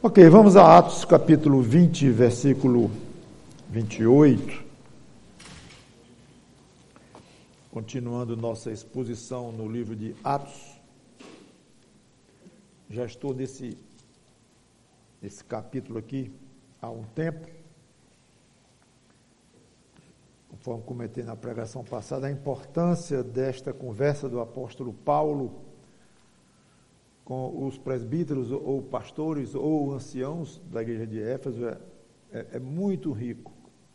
Ok, vamos a Atos capítulo 20, versículo 28. Continuando nossa exposição no livro de Atos. Já estou nesse capítulo aqui há um tempo. Conforme comentei na pregação passada, a importância desta conversa do apóstolo Paulo com os presbíteros ou pastores ou anciãos da igreja de Éfeso é muito rico.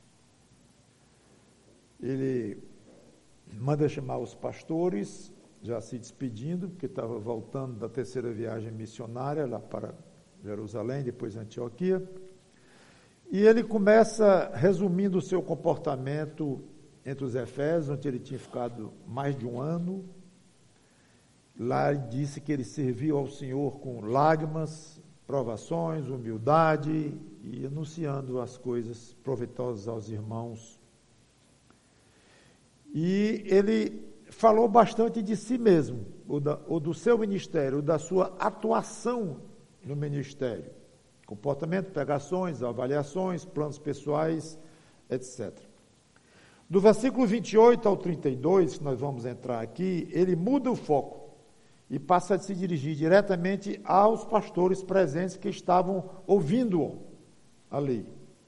Ele manda chamar os pastores, já se despedindo, porque estava voltando da terceira viagem missionária lá para Jerusalém, depois Antioquia, e ele começa resumindo o seu comportamento entre os Efésios, onde ele tinha ficado mais de um ano. Lá ele disse que ele serviu ao Senhor com lágrimas, provações, humildade e anunciando as coisas proveitosas aos irmãos. E ele falou bastante de si mesmo, ou do seu ministério, da sua atuação no ministério. Comportamento, pregações, avaliações, planos pessoais, etc. Do versículo 28 ao 32, que nós vamos entrar aqui, ele muda o foco e passa a se dirigir diretamente aos pastores presentes que estavam ouvindo-o ali.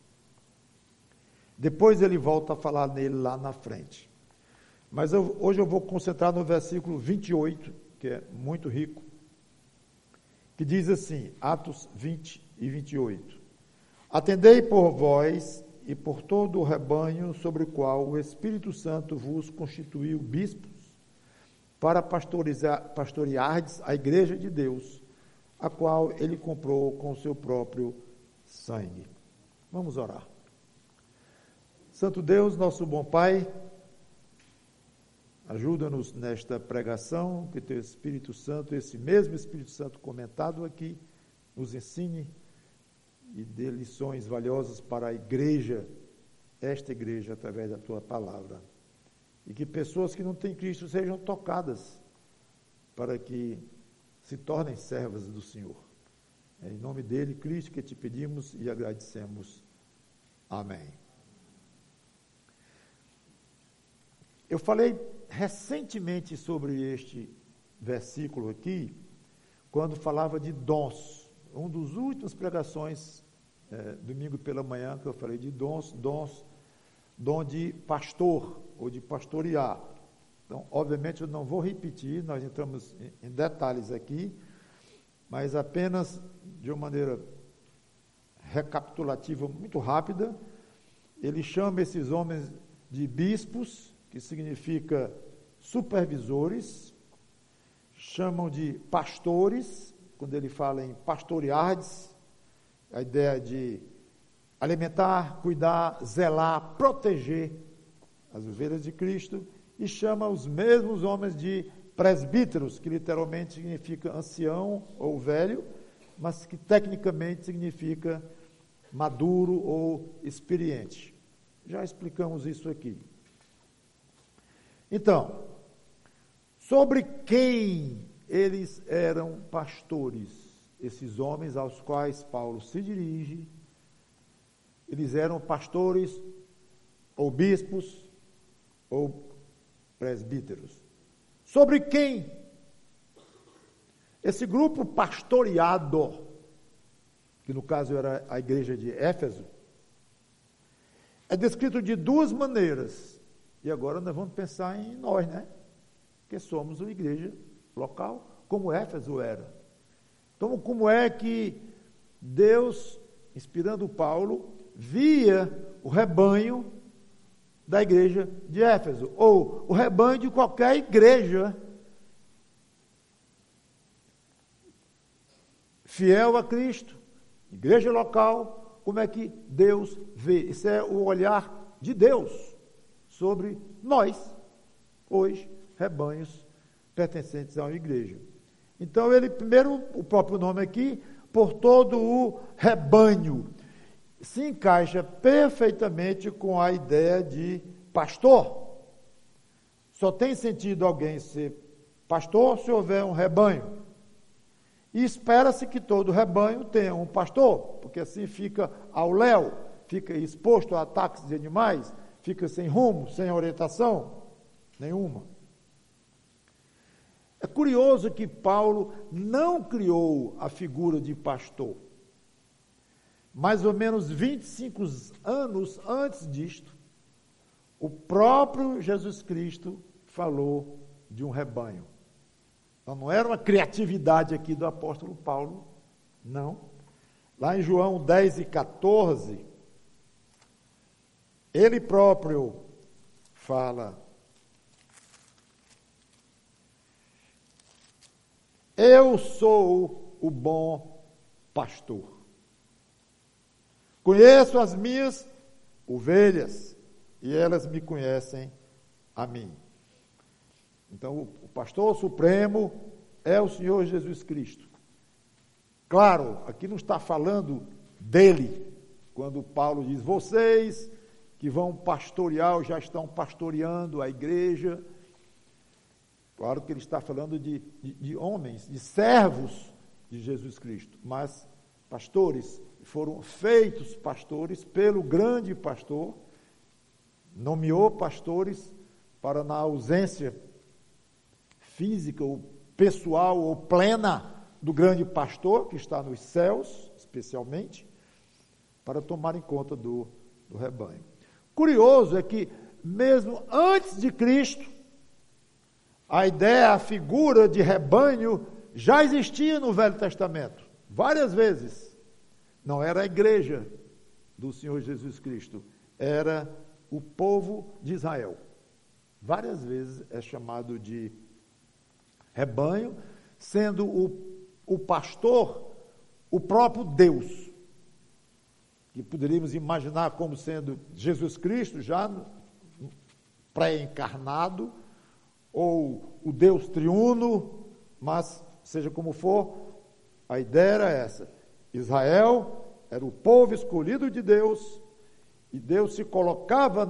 Depois ele volta a falar nele lá na frente. Mas hoje eu vou concentrar no versículo 28, que é muito rico, que diz assim, Atos 20 e 28. Atendei por vós e por todo o rebanho sobre o qual o Espírito Santo vos constituiu bispos, para pastoreardes a igreja de Deus, a qual ele comprou com o seu próprio sangue. Vamos orar. Santo Deus, nosso bom Pai, ajuda-nos nesta pregação, que teu Espírito Santo, esse mesmo Espírito Santo comentado aqui, nos ensine e dê lições valiosas para a igreja, esta igreja, através da tua palavra. E que pessoas que não têm Cristo sejam tocadas para que se tornem servas do Senhor. É em nome dele, Cristo, que te pedimos e agradecemos. Amém. Eu falei recentemente sobre este versículo aqui, quando falava de dons. Um dos últimos pregações, domingo pela manhã, que eu falei de dom de pastor, ou de pastorear. Então, obviamente, eu não vou repetir, nós entramos em detalhes aqui, mas apenas de uma maneira recapitulativa muito rápida, ele chama esses homens de bispos, que significa supervisores, chamam de pastores, quando ele fala em pastoreardes, a ideia de alimentar, cuidar, zelar, proteger as ovelhas de Cristo, e chama os mesmos homens de presbíteros, que literalmente significa ancião ou velho, mas que tecnicamente significa maduro ou experiente. Já explicamos isso aqui. Então, sobre quem eles eram pastores, esses homens aos quais Paulo se dirige, eles eram pastores ou bispos ou presbíteros. Sobre quem? Esse grupo pastoreado, que no caso era a igreja de Éfeso, é descrito de duas maneiras. E agora nós vamos pensar em nós, né? Que somos uma igreja local, como Éfeso era. Então, como é que Deus, inspirando Paulo, via o rebanho da igreja de Éfeso, ou o rebanho de qualquer igreja fiel a Cristo, igreja local, como é que Deus vê? Isso é o olhar de Deus sobre nós, hoje, rebanhos pertencentes a uma igreja. Então, ele, primeiro, o próprio nome aqui, por todo o rebanho, se encaixa perfeitamente com a ideia de pastor. Só tem sentido alguém ser pastor se houver um rebanho. E espera-se que todo rebanho tenha um pastor, porque assim fica ao léu, fica exposto a ataques de animais, fica sem rumo, sem orientação nenhuma. É curioso que Paulo não criou a figura de pastor. Mais ou menos 25 anos antes disto, o próprio Jesus Cristo falou de um rebanho. Então não era uma criatividade aqui do apóstolo Paulo, não. Lá em João 10 e 14, ele próprio fala: eu sou o bom pastor. Conheço as minhas ovelhas e elas me conhecem a mim. Então, o pastor supremo é o Senhor Jesus Cristo. Claro, aqui não está falando dele, quando Paulo diz, vocês que vão pastorear ou já estão pastoreando a igreja. Claro que ele está falando de homens, de servos de Jesus Cristo, mas pastores, foram feitos pastores pelo grande pastor, nomeou pastores para, na ausência física ou pessoal ou plena do grande pastor, que está nos céus, especialmente, para tomar em conta do rebanho. Curioso é que, mesmo antes de Cristo, a ideia, a figura de rebanho já existia no Velho Testamento, várias vezes. Não era a igreja do Senhor Jesus Cristo, era o povo de Israel. Várias vezes é chamado de rebanho, sendo o pastor o próprio Deus, que poderíamos imaginar como sendo Jesus Cristo, já pré-encarnado, ou o Deus triuno, mas seja como for, a ideia era essa. Israel era o povo escolhido de Deus, e Deus se colocava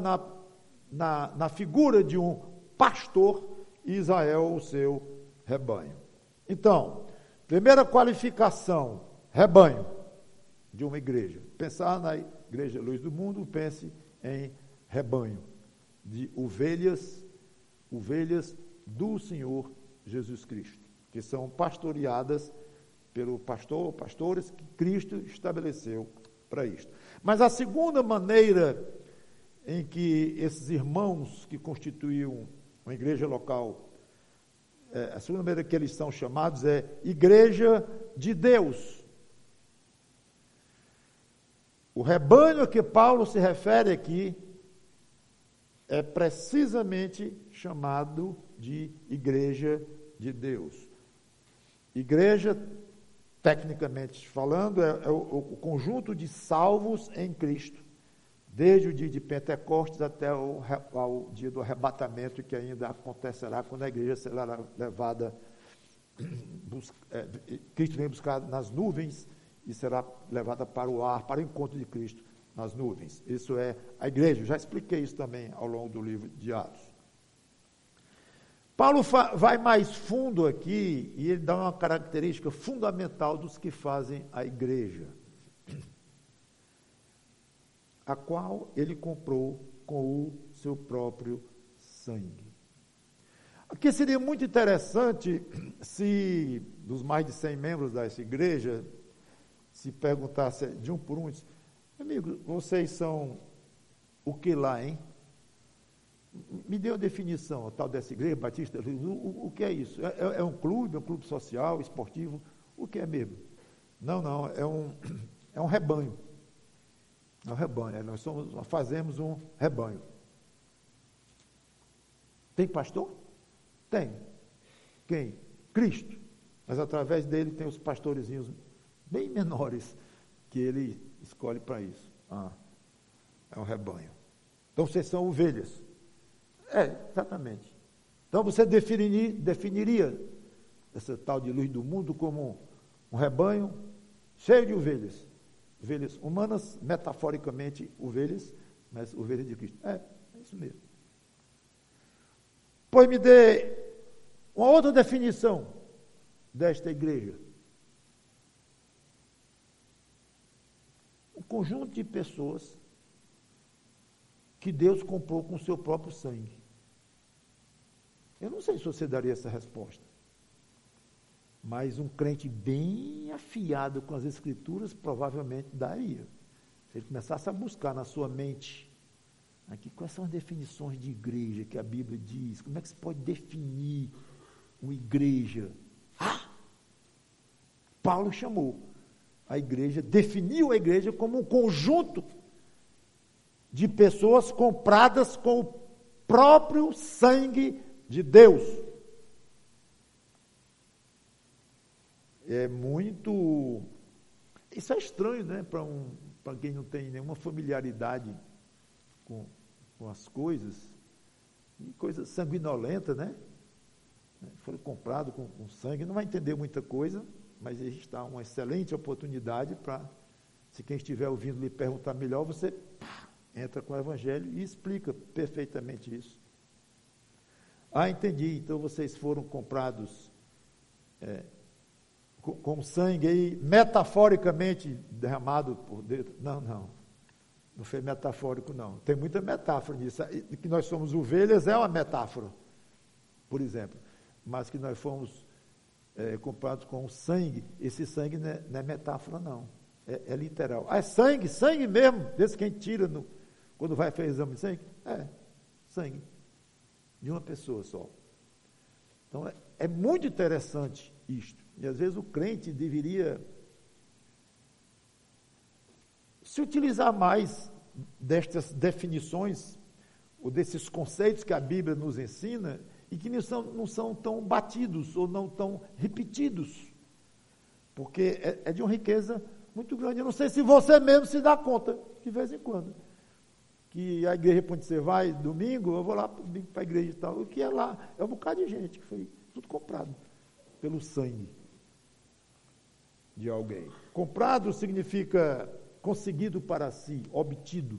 na figura de um pastor, e Israel o seu rebanho. Então, primeira qualificação, rebanho de uma igreja. Pensar na Igreja Luz do Mundo, pense em rebanho de ovelhas do Senhor Jesus Cristo, que são pastoreadas pelo pastor ou pastores que Cristo estabeleceu para isto. Mas a segunda maneira em que esses irmãos que constituíam uma igreja local, a segunda maneira que eles são chamados é igreja de Deus. O rebanho a que Paulo se refere aqui é precisamente chamado de igreja de Deus. Igreja, tecnicamente falando, é o conjunto de salvos em Cristo, desde o dia de Pentecostes até ao dia do arrebatamento, que ainda acontecerá quando a igreja será levada, Cristo vem buscar nas nuvens e será levada para o ar, para o encontro de Cristo nas nuvens. Isso é a igreja. Eu já expliquei isso também ao longo do livro de Atos. Paulo vai mais fundo aqui e ele dá uma característica fundamental dos que fazem a igreja, a qual ele comprou com o seu próprio sangue. Aqui seria muito interessante se, dos mais de 100 membros dessa igreja, se perguntasse de um por um, amigo, vocês são o que lá, hein? Me dê uma definição, a tal dessa igreja batista, o que é isso? É um clube social, esportivo? O que é mesmo? Não, é um rebanho. É um rebanho, nós fazemos um rebanho. Tem pastor? Tem. Quem? Cristo. Mas através dele tem os pastorezinhos bem menores que ele escolhe para isso. É um rebanho. Então vocês são ovelhas. Exatamente. Então você definiria essa tal de luz do mundo como um rebanho cheio de ovelhas. Ovelhas humanas, metaforicamente ovelhas, mas ovelhas de Cristo. É isso mesmo. Pois me dê uma outra definição desta igreja. conjunto de pessoas que Deus comprou com o seu próprio sangue. Eu não sei se você daria essa resposta, mas um crente bem afiado com as Escrituras provavelmente daria. Se ele começasse a buscar na sua mente, aqui, quais são as definições de igreja que a Bíblia diz, como é que se pode definir uma igreja? Paulo chamou a igreja, definiu a igreja como um conjunto de pessoas compradas com o próprio sangue de Deus. É muito... Isso é estranho, né? Para quem não tem nenhuma familiaridade com as coisas, e coisa sanguinolenta, né? Foi comprado com sangue, não vai entender muita coisa, mas está uma excelente oportunidade para, se quem estiver ouvindo lhe perguntar melhor, você entra com o Evangelho e explica perfeitamente isso. Entendi, então vocês foram comprados com sangue aí, metaforicamente derramado por Deus. Não foi metafórico, não. Tem muita metáfora nisso. Que nós somos ovelhas é uma metáfora, por exemplo. Mas que nós fomos comprados com sangue, esse sangue não é metáfora, não. É literal. É sangue mesmo, desse que a gente tira quando vai fazer exame de sangue? Sangue. De uma pessoa só. Então, é muito interessante isto. E às vezes o crente deveria se utilizar mais destas definições, ou desses conceitos que a Bíblia nos ensina, e que não são tão batidos, ou não tão repetidos, porque é de uma riqueza muito grande. Eu não sei se você mesmo se dá conta, de vez em quando, que a igreja, quando você vai, domingo, eu vou lá para a igreja e tal, o que é lá, é um bocado de gente, que foi tudo comprado pelo sangue de alguém. Comprado significa conseguido para si, obtido.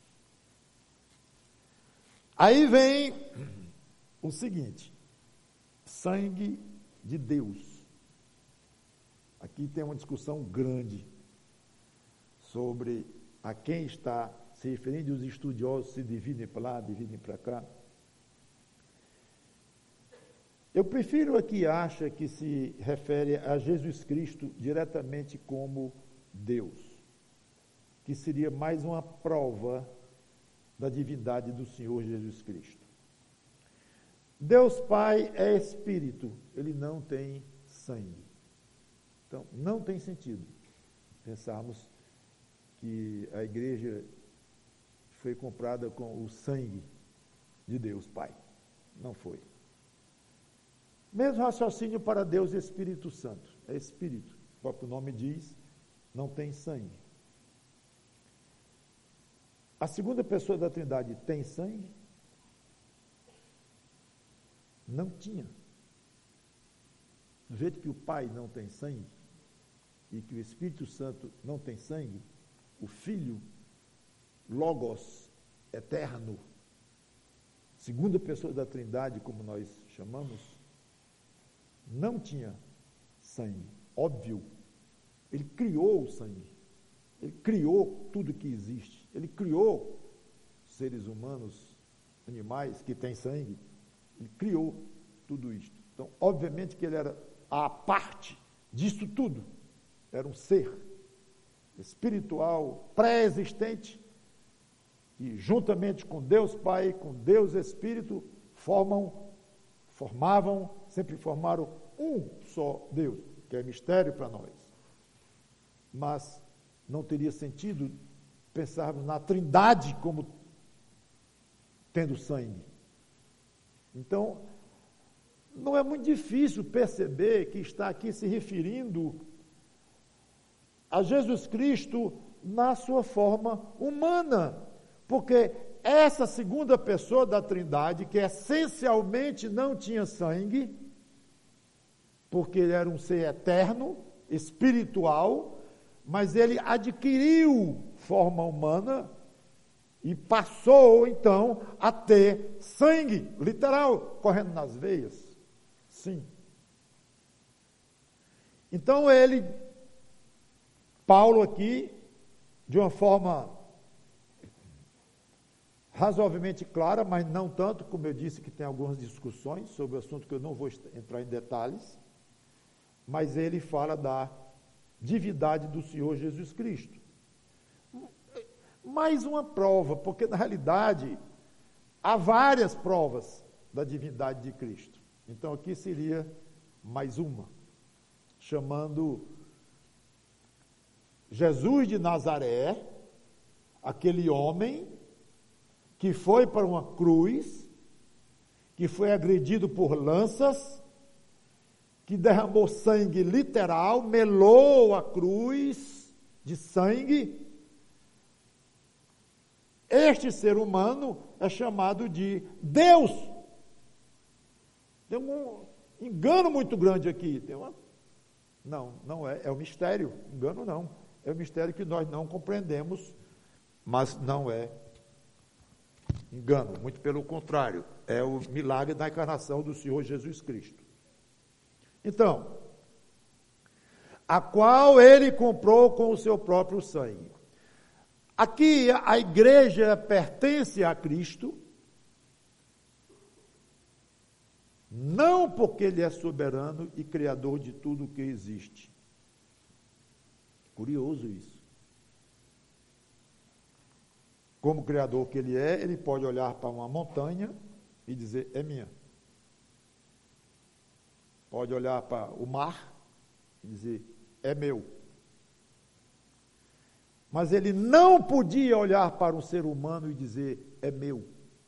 Aí vem o seguinte, sangue de Deus. Aqui tem uma discussão grande sobre a quem está se referindo, os estudiosos se dividem para lá, dividem para cá. Eu prefiro aqui acha que se refere a Jesus Cristo diretamente como Deus, que seria mais uma prova da divindade do Senhor Jesus Cristo. Deus Pai é Espírito, Ele não tem sangue. Então, não tem sentido pensarmos que a igreja foi comprada com o sangue de Deus Pai. Não foi. Mesmo raciocínio para Deus Espírito Santo. É Espírito. O próprio nome diz, não tem sangue. A segunda pessoa da Trindade tem sangue? Não tinha. Do jeito que o Pai não tem sangue, e que o Espírito Santo não tem sangue, o Filho, Logos, eterno, segunda pessoa da Trindade, como nós chamamos, não tinha sangue. Óbvio, ele criou o sangue, ele criou tudo que existe, ele criou seres humanos, animais que têm sangue, ele criou tudo isto. Então, obviamente que ele era a parte disso tudo, era um ser espiritual, pré-existente, e juntamente com Deus Pai, com Deus Espírito, sempre formaram um só Deus, que é mistério para nós. Mas não teria sentido pensarmos na Trindade como tendo sangue. Então, não é muito difícil perceber que está aqui se referindo a Jesus Cristo na sua forma humana, porque essa segunda pessoa da Trindade, que essencialmente não tinha sangue, porque ele era um ser eterno, espiritual, mas ele adquiriu forma humana e passou, então, a ter sangue, literal, correndo nas veias. Sim. Então, Paulo aqui, de uma forma razoavelmente clara, mas não tanto, como eu disse, que tem algumas discussões sobre o assunto que eu não vou entrar em detalhes, mas ele fala da divindade do Senhor Jesus Cristo. Mais uma prova, porque na realidade há várias provas da divindade de Cristo. Então aqui seria mais uma, chamando Jesus de Nazaré, aquele homem que foi para uma cruz, que foi agredido por lanças, que derramou sangue literal, melou a cruz de sangue. Este ser humano é chamado de Deus. Tem um engano muito grande aqui. Não é, é um mistério. Engano não. É um mistério que nós não compreendemos, mas não é engano. Muito pelo contrário, é o milagre da encarnação do Senhor Jesus Cristo. Então, a qual ele comprou com o seu próprio sangue. Aqui a igreja pertence a Cristo, não porque ele é soberano e criador de tudo o que existe. Curioso isso. Como criador que ele é, ele pode olhar para uma montanha e dizer, é minha. Pode olhar para o mar e dizer, é meu. Mas ele não podia olhar para um ser humano e dizer, é meu,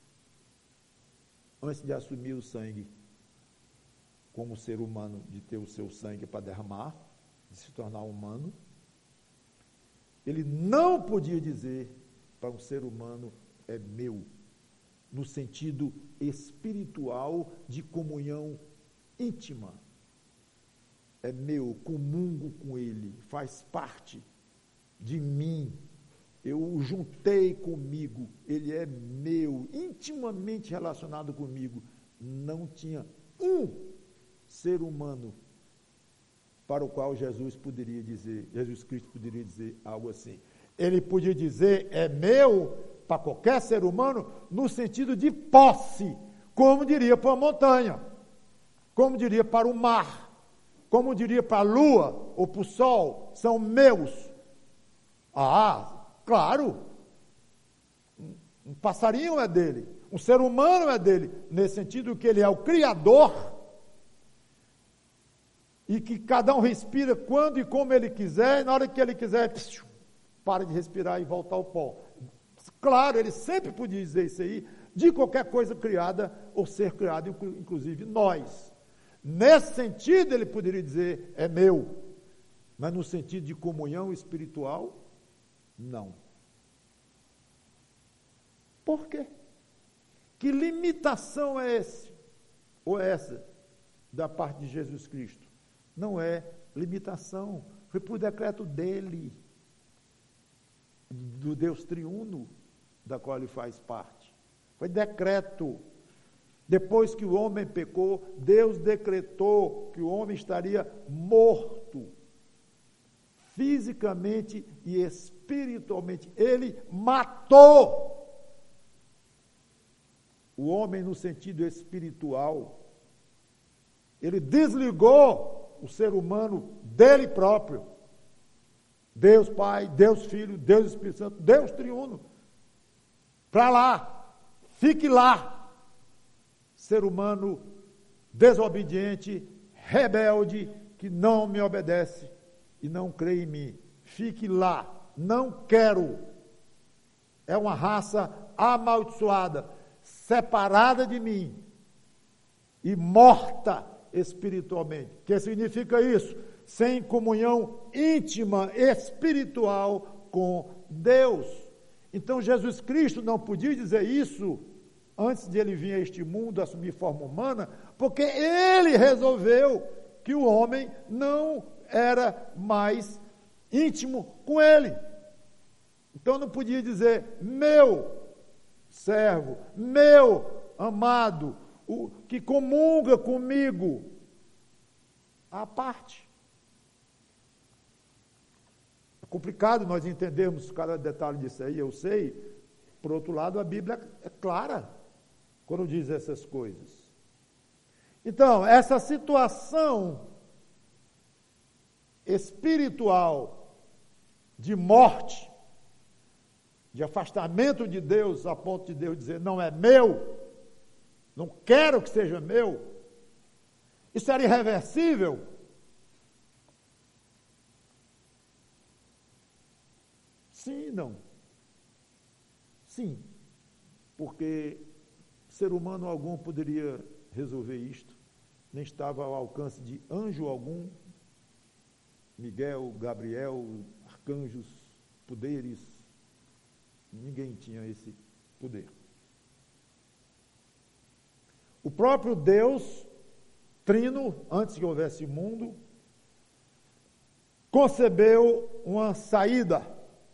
antes de assumir o sangue, como ser humano, de ter o seu sangue para derramar, de se tornar humano. Ele não podia dizer para um ser humano, é meu, no sentido espiritual de comunhão íntima. É meu, comungo com ele, faz parte de mim, eu o juntei comigo, ele é meu, intimamente relacionado comigo. Não tinha um ser humano para o qual Jesus Cristo poderia dizer algo assim. Ele podia dizer, é meu, para qualquer ser humano, no sentido de posse, como diria para a montanha, como diria para o mar, como diria para a lua ou para o sol, são meus. Ah, claro, um passarinho é dele, um ser humano é dele, nesse sentido que ele é o Criador, e que cada um respira quando e como ele quiser, e na hora que ele quiser, para de respirar e volta ao pó. Claro, ele sempre podia dizer isso aí, de qualquer coisa criada ou ser criada, inclusive nós. Nesse sentido, ele poderia dizer, é meu, mas no sentido de comunhão espiritual, não. Por quê? Que limitação é esse? Ou essa da parte de Jesus Cristo? Não é limitação, foi por decreto dele, do Deus triuno, da qual ele faz parte. Foi decreto. Depois que o homem pecou, Deus decretou que o homem estaria morto, fisicamente e espiritualmente. Ele matou o homem no sentido espiritual. Ele desligou o ser humano dele próprio. Deus Pai, Deus Filho, Deus Espírito Santo, Deus triuno. Para lá, fique lá. Ser humano desobediente, rebelde, que não me obedece e não crê em mim. Fique lá, não quero. É uma raça amaldiçoada, separada de mim e morta espiritualmente. O que significa isso? Sem comunhão íntima, espiritual com Deus. Então Jesus Cristo não podia dizer isso antes de ele vir a este mundo, assumir forma humana, porque ele resolveu que o homem não era mais íntimo com ele. Então não podia dizer, meu servo, meu amado, o que comunga comigo, à parte. complicado nós entendermos cada detalhe disso aí, eu sei. Por outro lado, a Bíblia é clara quando diz essas coisas. Então, essa situação espiritual de morte, de afastamento de Deus, a ponto de Deus dizer, não é meu, não quero que seja meu, isso era irreversível. Sim e não. Sim, porque ser humano algum poderia resolver isto, nem estava ao alcance de anjo algum, Miguel, Gabriel, arcanjos, poderes, ninguém tinha esse poder. O próprio Deus, Trino, antes que houvesse mundo, concebeu uma saída,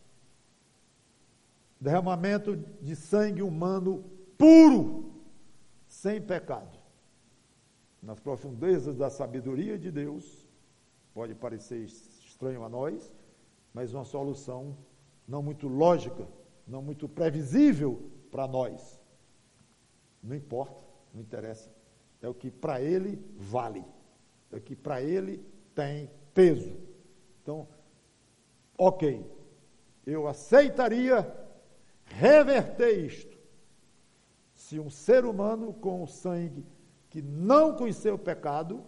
derramamento de sangue humano puro, sem pecado. Nas profundezas da sabedoria de Deus, pode parecer estranho a nós, mas uma solução não muito lógica, não muito previsível para nós. Não importa, não interessa. É o que para ele vale. É o que para ele tem peso. Então, ok, eu aceitaria reverter isto. Se um ser humano com o sangue que não conheceu o pecado,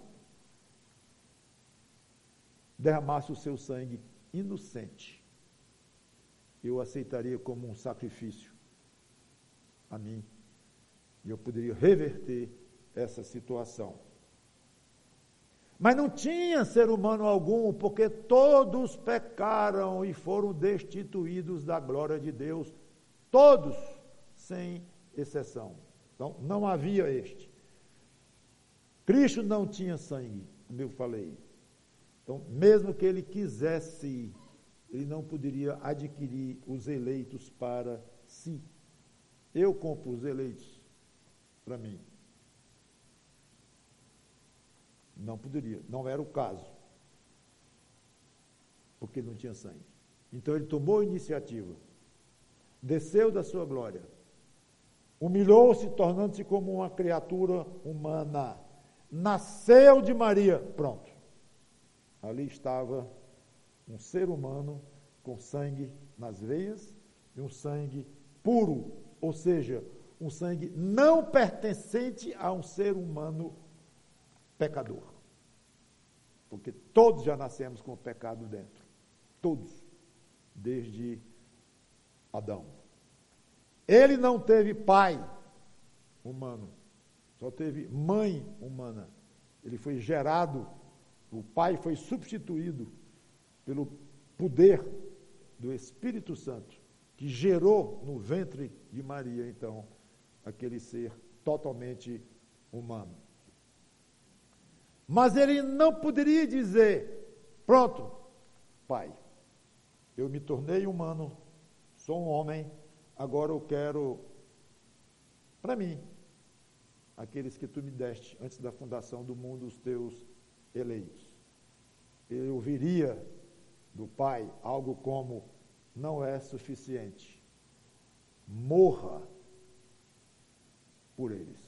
derramasse o seu sangue inocente, eu aceitaria como um sacrifício a mim, e eu poderia reverter essa situação. Mas não tinha ser humano algum, porque todos pecaram e foram destituídos da glória de Deus, todos, sem exceção. Então, não havia este. Cristo não tinha sangue, como eu falei. Então, mesmo que ele quisesse, ele não poderia adquirir os eleitos para si. Eu compro os eleitos para mim. Não poderia, não era o caso. Porque ele não tinha sangue. Então ele tomou a iniciativa, desceu da sua glória, humilhou-se, tornando-se como uma criatura humana, nasceu de Maria, pronto. Ali estava um ser humano com sangue nas veias e um sangue puro, ou seja, um sangue não pertencente a um ser humano pecador. Porque todos já nascemos com o pecado dentro. Todos. Desde Adão. Ele não teve pai humano. Só teve mãe humana. Ele foi gerado, o pai foi substituído pelo poder do Espírito Santo, que gerou no ventre de Maria, então, aquele ser totalmente humano. Mas ele não poderia dizer, pronto, pai, eu me tornei humano, sou um homem, agora eu quero, para mim, aqueles que tu me deste antes da fundação do mundo, os teus eleitos. Ele ouviria do pai algo como, não é suficiente, morra por eles.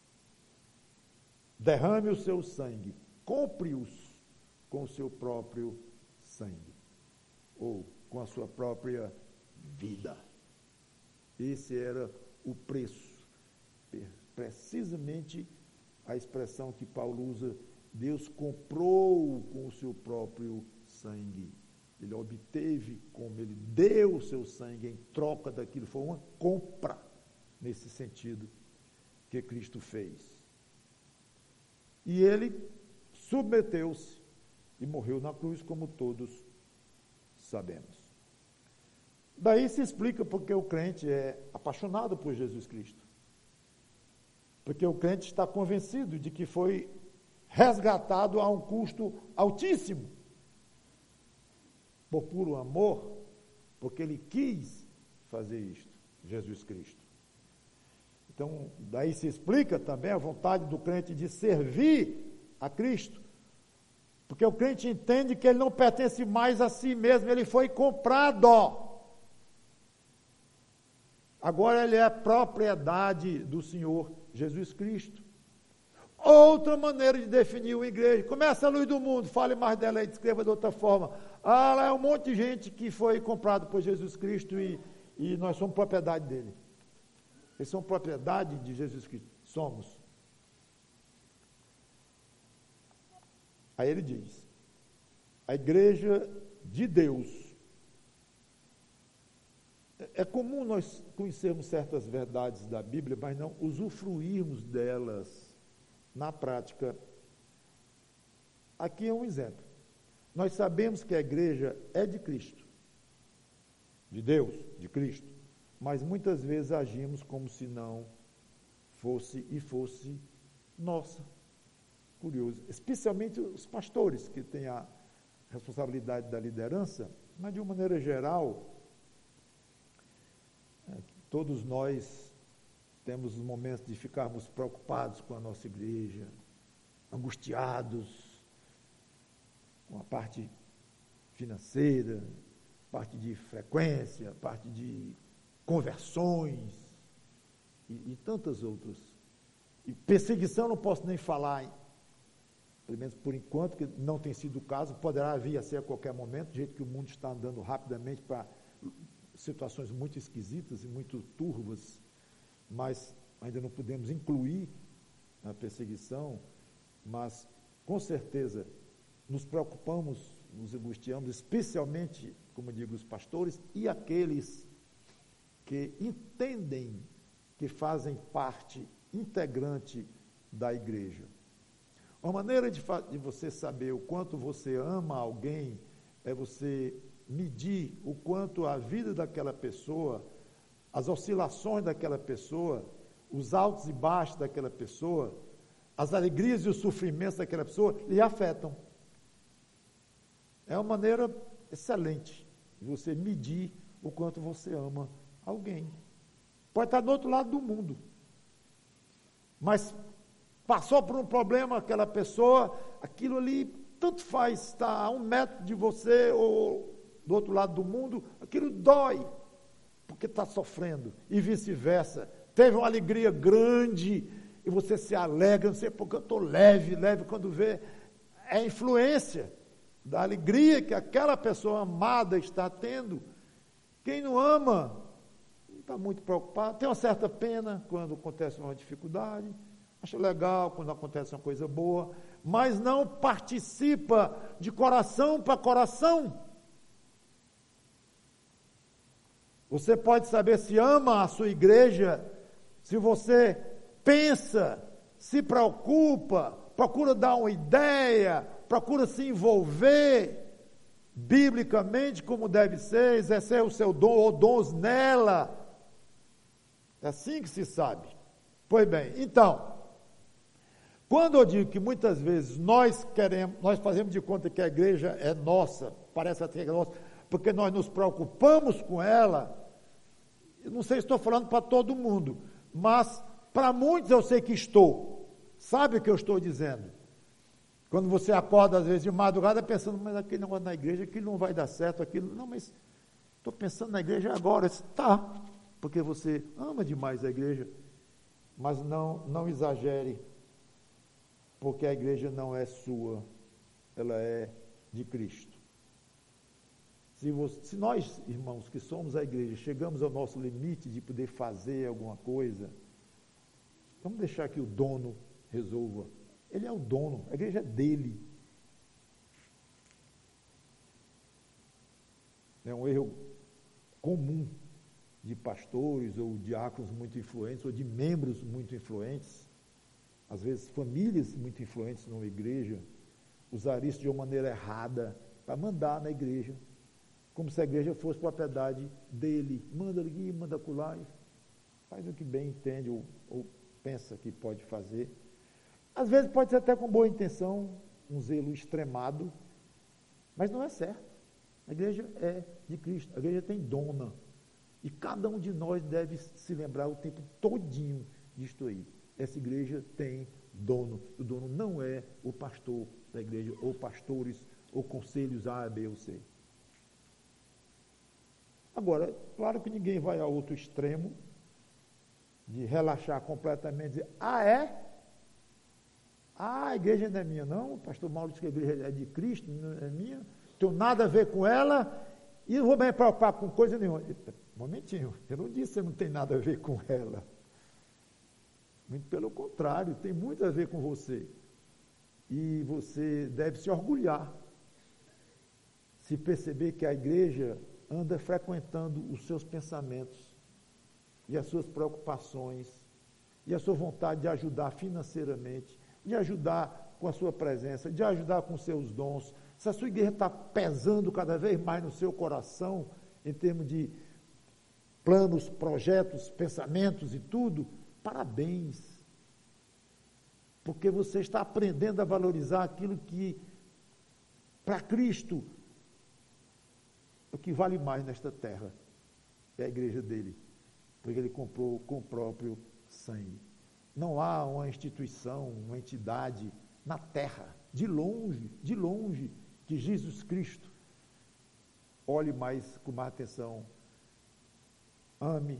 Derrame o seu sangue, compre-os com o seu próprio sangue, ou com a sua própria vida. Esse era o preço, precisamente a expressão que Paulo usa, Deus comprou com o seu próprio sangue. Ele obteve, como ele deu o seu sangue em troca daquilo, foi uma compra, nesse sentido, que Cristo fez. E ele submeteu-se e morreu na cruz, como todos sabemos. Daí se explica porque o crente é apaixonado por Jesus Cristo. Porque o crente está convencido de que foi resgatado a um custo altíssimo, por puro amor, porque ele quis fazer isto, Jesus Cristo. Então, daí se explica também a vontade do crente de servir a Cristo, Porque o crente entende que ele não pertence mais a si mesmo, ele foi comprado. Agora ele é propriedade do Senhor Jesus Cristo. Outra maneira de definir uma igreja. Começa a luz do mundo, fale mais dela aí, descreva de outra forma. Lá é um monte de gente que foi comprado por Jesus Cristo e nós somos propriedade dele. Eles são propriedade de Jesus Cristo. Somos. Aí ele diz, a igreja de Deus. É comum nós conhecermos certas verdades da Bíblia, mas não usufruirmos delas na prática. Aqui é um exemplo. Nós sabemos que a igreja é de Cristo, de Deus, de Cristo, mas muitas vezes agimos como se não fosse nossa. Curioso. Especialmente os pastores, que têm a responsabilidade da liderança, mas de uma maneira geral, todos nós temos momentos de ficarmos preocupados com a nossa igreja, angustiados com a parte financeira, parte de frequência, parte de conversões e tantas outras. E perseguição não posso nem falar, pelo menos por enquanto, que não tem sido o caso, poderá vir a ser a qualquer momento, do jeito que o mundo está andando rapidamente para situações muito esquisitas e muito turvas, mas ainda não podemos incluir a perseguição, mas com certeza nos preocupamos, nos angustiamos, especialmente, como digo, os pastores e aqueles que entendem que fazem parte integrante da igreja. Uma maneira de você saber o quanto você ama alguém é você medir o quanto a vida daquela pessoa, as oscilações daquela pessoa, os altos e baixos daquela pessoa, as alegrias e os sofrimentos daquela pessoa lhe afetam. É uma maneira excelente de você medir o quanto você ama alguém. Pode estar do outro lado do mundo, mas passou por um problema aquela pessoa, aquilo ali, tanto faz, está a 1 metro de você ou do outro lado do mundo, aquilo dói, porque está sofrendo, e vice-versa. Teve uma alegria grande, e você se alegra, não sei porque eu estou leve quando vê, é a influência da alegria que aquela pessoa amada está tendo. Quem não ama, está muito preocupado, tem uma certa pena quando acontece uma dificuldade, acha legal quando acontece uma coisa boa, mas não participa de coração para coração. Você pode saber se ama a sua igreja, se você pensa, se preocupa, procura dar uma ideia, procura se envolver biblicamente como deve ser, exercer o seu dom ou dons nela. É assim que se sabe. Pois bem, então, quando eu digo que muitas vezes nós fazemos de conta que a igreja é nossa, parece até que é nossa, porque nós nos preocupamos com ela, eu não sei se estou falando para todo mundo, mas para muitos eu sei que estou. Sabe o que eu estou dizendo? Quando você acorda, às vezes, de madrugada, pensando, mas aquele negócio na igreja, aquilo não vai dar certo, aquilo... Não, mas estou pensando na igreja agora. Está, porque você ama demais a igreja, mas não exagere, porque a igreja não é sua, ela é de Cristo. Se nós, irmãos, que somos a igreja, chegamos ao nosso limite de poder fazer alguma coisa, vamos deixar que o dono resolva. Ele é o dono, a igreja é dele. É um erro comum de pastores ou diáconos muito influentes, ou de membros muito influentes, às vezes famílias muito influentes numa igreja, usar isso de uma maneira errada para mandar na igreja, como se a igreja fosse propriedade dele. Manda aqui, manda acolá, faz o que bem entende ou pensa que pode fazer. Às vezes pode ser até com boa intenção, um zelo extremado, mas não é certo. A igreja é de Cristo, a igreja tem dona, e cada um de nós deve se lembrar o tempo todinho disto aí. Essa igreja tem dono. O dono não é o pastor da igreja, ou pastores, ou conselhos A, B ou C. Agora, claro que ninguém vai ao outro extremo de relaxar completamente e dizer, é? A igreja não é minha, não. O pastor Mauro disse que a igreja é de Cristo, não é minha. Não tenho nada a ver com ela e não vou me preocupar com coisa nenhuma. Um momentinho, eu não disse que você não tem nada a ver com ela. Muito pelo contrário, tem muito a ver com você. E você deve se orgulhar se perceber que a igreja anda frequentando os seus pensamentos e as suas preocupações e a sua vontade de ajudar financeiramente, de ajudar com a sua presença, de ajudar com seus dons. Se a sua igreja está pesando cada vez mais no seu coração, em termos de planos, projetos, pensamentos e tudo, parabéns. Porque você está aprendendo a valorizar aquilo que, para Cristo, o que vale mais nesta terra é a igreja dele, porque ele comprou com o próprio sangue. Não há uma instituição, uma entidade na terra, de longe, que Jesus Cristo olhe com mais atenção, ame,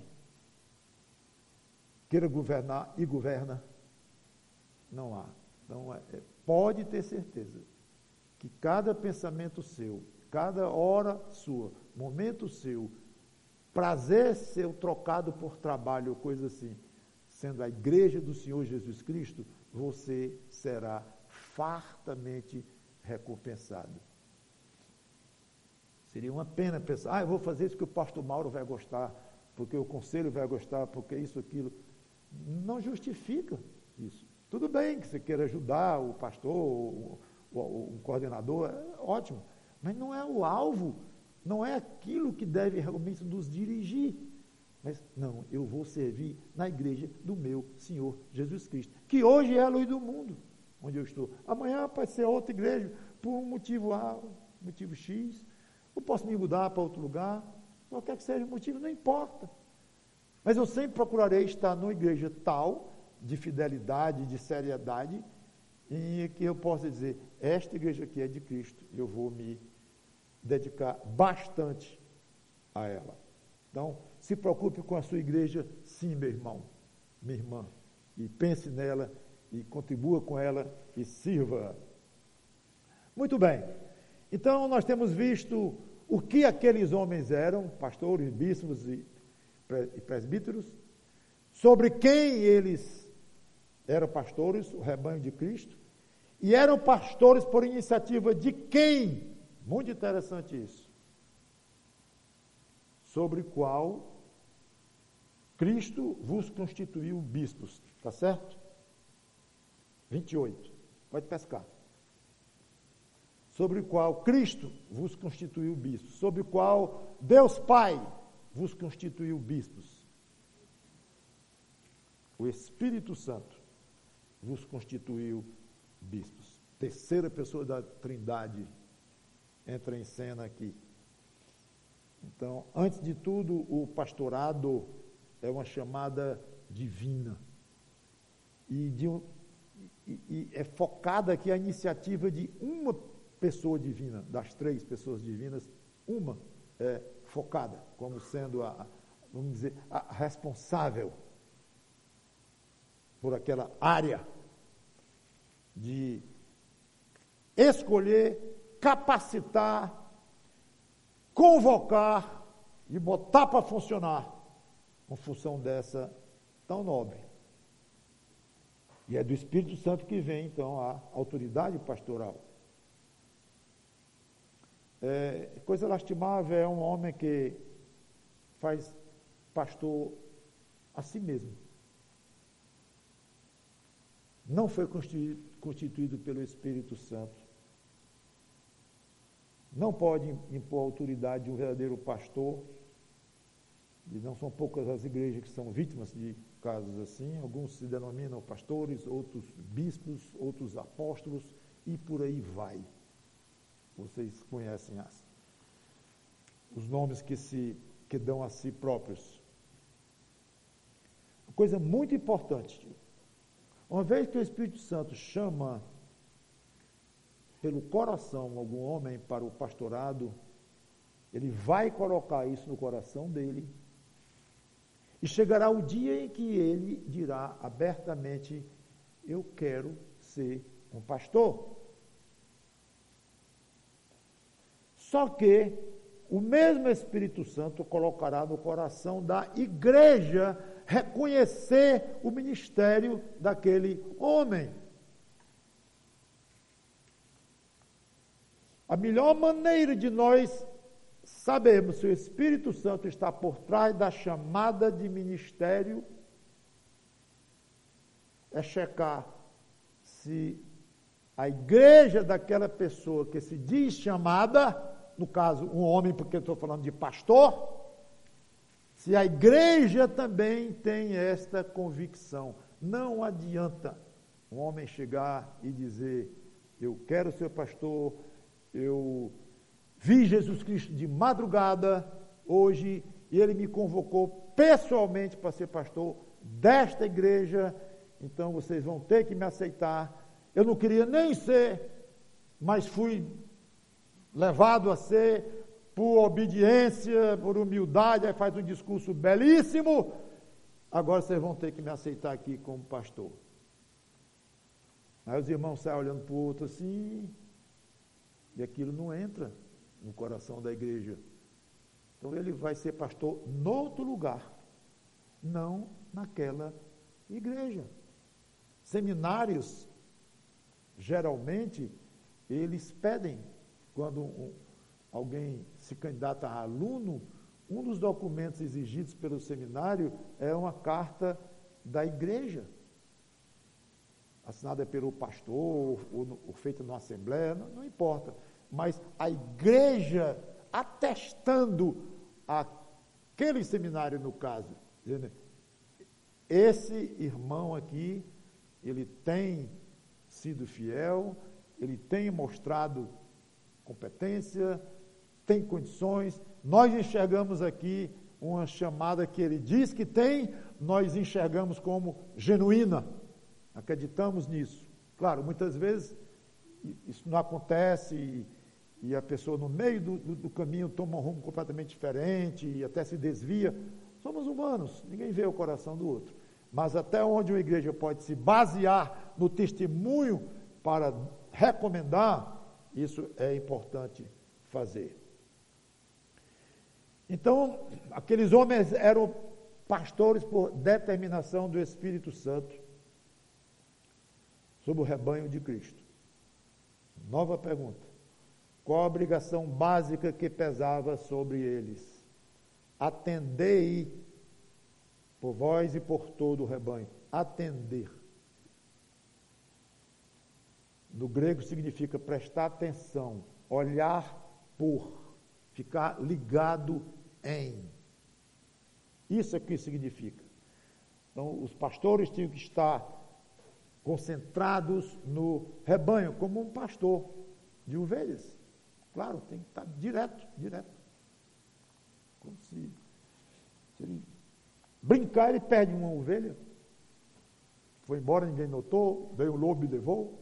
queira governar e governa. Não há. Então, pode ter certeza que cada pensamento seu, cada hora sua, momento seu, prazer seu trocado por trabalho ou coisa assim, sendo a igreja do Senhor Jesus Cristo, você será fartamente recompensado. Seria uma pena pensar, eu vou fazer isso que o pastor Mauro vai gostar, porque o conselho vai gostar, porque isso, aquilo. Não justifica isso. Tudo bem que você queira ajudar o pastor, o coordenador, é ótimo, mas não é o alvo, não é aquilo que deve realmente nos dirigir. Mas, não, eu vou servir na igreja do meu Senhor Jesus Cristo, que hoje é a luz do mundo, onde eu estou. Amanhã pode ser outra igreja, por um motivo A, motivo X. Eu posso me mudar para outro lugar, qualquer que seja o motivo, não importa. Mas eu sempre procurarei estar numa igreja tal, de fidelidade, de seriedade, em que eu possa dizer, esta igreja aqui é de Cristo, eu vou me dedicar bastante a ela. Então, se preocupe com a sua igreja, sim, meu irmão, minha irmã, e pense nela, e contribua com ela, e sirva. Muito bem, então nós temos visto o que aqueles homens eram, pastores, bispos e presbíteros, sobre quem eles eram pastores, o rebanho de Cristo, e eram pastores por iniciativa de quem? Muito interessante isso. Sobre qual Cristo vos constituiu bispos, está certo? 28, pode pescar. Sobre o qual Cristo vos constituiu bispos, sobre o qual Deus Pai vos constituiu bispos. O Espírito Santo vos constituiu bispos. Terceira pessoa da Trindade entra em cena aqui. Então, antes de tudo, o pastorado é uma chamada divina. E é focada aqui a iniciativa de uma pessoa divina, das três pessoas divinas, uma é focada como sendo vamos dizer, a responsável por aquela área de escolher, capacitar, convocar e botar para funcionar uma função dessa tão nobre. E é do Espírito Santo que vem, então, a autoridade pastoral. Coisa lastimável é um homem que faz pastor a si mesmo. Não foi constituído pelo Espírito Santo. Não pode impor a autoridade de um verdadeiro pastor. E não são poucas as igrejas que são vítimas de casos assim. Alguns se denominam pastores, outros bispos, outros apóstolos, e por aí vai. Vocês conhecem os nomes que dão a si próprios. Coisa muito importante. Uma vez que o Espírito Santo chama pelo coração algum homem para o pastorado, ele vai colocar isso no coração dele, e chegará o dia em que ele dirá abertamente: eu quero ser um pastor. Só que o mesmo Espírito Santo colocará no coração da igreja reconhecer o ministério daquele homem. A melhor maneira de nós sabermos se o Espírito Santo está por trás da chamada de ministério é checar se a igreja daquela pessoa que se diz chamada, no caso um homem, porque eu estou falando de pastor, se a igreja também tem esta convicção. Não adianta um homem chegar e dizer: eu quero ser pastor, eu vi Jesus Cristo de madrugada hoje e ele me convocou pessoalmente para ser pastor desta igreja, então vocês vão ter que me aceitar. Eu não queria nem ser, mas fui levado a ser por obediência, por humildade. Aí faz um discurso belíssimo. Agora vocês vão ter que me aceitar aqui como pastor. Aí os irmãos saem olhando para o outro assim, e aquilo não entra no coração da igreja. Então ele vai ser pastor em outro lugar, não naquela igreja. Seminários, geralmente, eles pedem, quando alguém se candidata a aluno, um dos documentos exigidos pelo seminário é uma carta da igreja, assinada pelo pastor, ou feita numa assembleia, não importa, mas a igreja atestando aquele seminário, no caso, dizendo: esse irmão aqui, ele tem sido fiel, ele tem mostrado competência, tem condições. Nós enxergamos aqui uma chamada que ele diz que tem, nós enxergamos como genuína, acreditamos nisso. Claro, muitas vezes isso não acontece e a pessoa no meio do caminho toma um rumo completamente diferente e até se desvia. Somos humanos, ninguém vê o coração do outro. Mas até onde uma igreja pode se basear no testemunho para recomendar, isso é importante fazer. Então, aqueles homens eram pastores por determinação do Espírito Santo sobre o rebanho de Cristo. Nova pergunta: qual a obrigação básica que pesava sobre eles? Atendei por vós e por todo o rebanho. Atender. No grego significa prestar atenção, olhar por, ficar ligado em. Isso é que significa. Então, os pastores tinham que estar concentrados no rebanho, como um pastor de ovelhas. Claro, tem que estar direto. Como se ele brincar, ele perde uma ovelha. Foi embora, ninguém notou, veio um lobo e levou.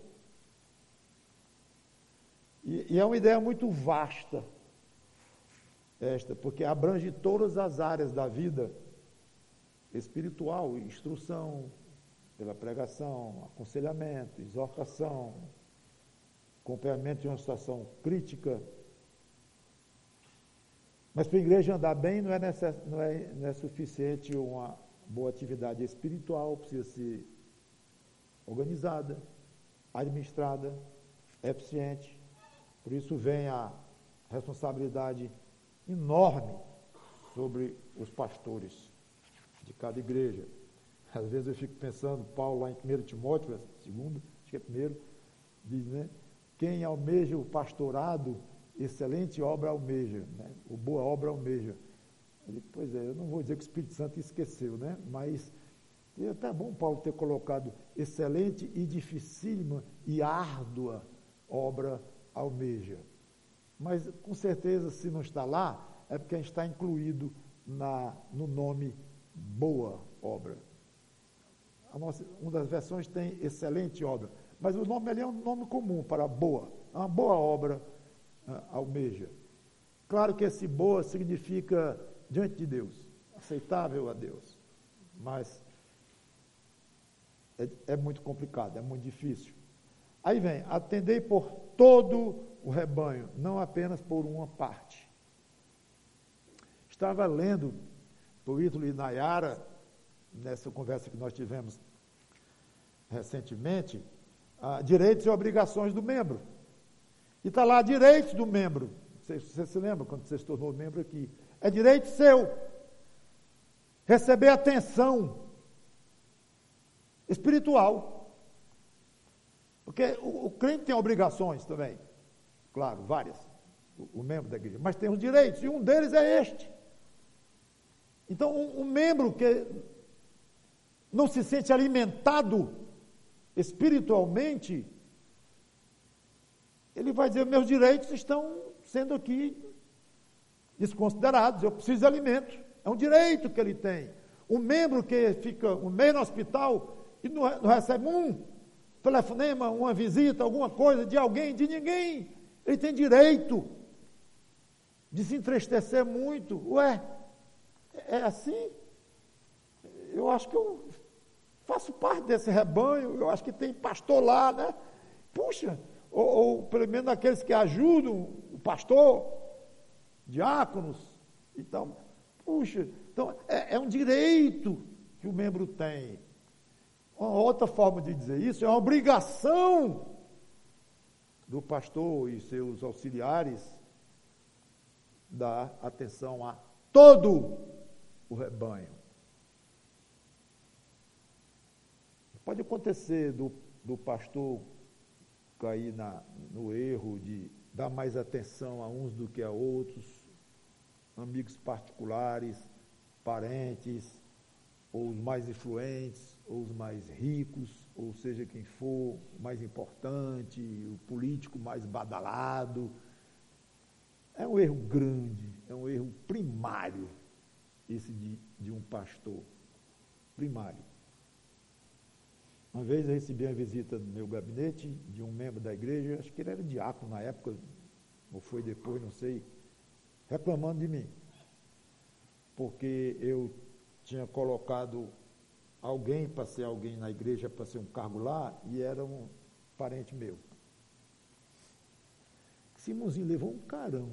E é uma ideia muito vasta, porque abrange todas as áreas da vida espiritual: instrução, pela pregação, aconselhamento, exortação, acompanhamento de uma situação crítica. Mas para a igreja andar bem não é suficiente uma boa atividade espiritual, precisa ser organizada, administrada, eficiente. Por isso vem a responsabilidade enorme sobre os pastores de cada igreja. Às vezes eu fico pensando, Paulo lá em 1 Timóteo, segundo, acho que é primeiro, diz, né? Quem almeja o pastorado, excelente obra almeja, né? O boa obra almeja. Pois é, eu não vou dizer que o Espírito Santo esqueceu, né? Mas é até bom Paulo ter colocado excelente e dificílima e árdua obra almeja. Mas, com certeza, se não está lá, é porque a gente está incluído no nome boa obra. uma das versões tem excelente obra, mas o nome ali é um nome comum para boa. Uma boa obra almeja. Claro que esse boa significa diante de Deus, aceitável a Deus, mas é muito complicado, é muito difícil. Aí vem, atendei por todo o rebanho, não apenas por uma parte. Estava lendo por Ítalo e Nayara, nessa conversa que nós tivemos recentemente, direitos e obrigações do membro. E está lá, direitos do membro. Você se lembra quando você se tornou membro aqui? É direito seu. Receber atenção espiritual. Porque o crente tem obrigações também. Claro, várias. O membro da igreja. Mas tem os direitos, e um deles é este. Então, um membro que não se sente alimentado espiritualmente, ele vai dizer, meus direitos estão sendo aqui desconsiderados, eu preciso de alimento. É um direito que ele tem. Um membro que fica um mês no hospital e não recebe um telefonema, uma visita, alguma coisa de alguém, de ninguém, ele tem direito de se entristecer muito. Ué, é assim? Eu acho que eu faço parte desse rebanho, eu acho que tem pastor lá, né? Puxa, ou pelo menos aqueles que ajudam o pastor, diáconos, então, puxa, então é um direito que o membro tem. Uma outra forma de dizer isso é uma obrigação do pastor e seus auxiliares dar atenção a todo o rebanho. Pode acontecer do pastor cair no erro de dar mais atenção a uns do que a outros, amigos particulares, parentes, ou os mais influentes, ou os mais ricos, ou seja quem for, o mais importante, o político mais badalado. É um erro grande, é um erro primário, esse de um pastor, primário. Uma vez eu recebi uma visita no meu gabinete de um membro da igreja, acho que ele era diácono na época, ou foi depois, não sei, reclamando de mim, porque eu tinha colocado alguém para ser alguém na igreja, para ser um cargo lá, e era um parente meu. Simãozinho levou um carão.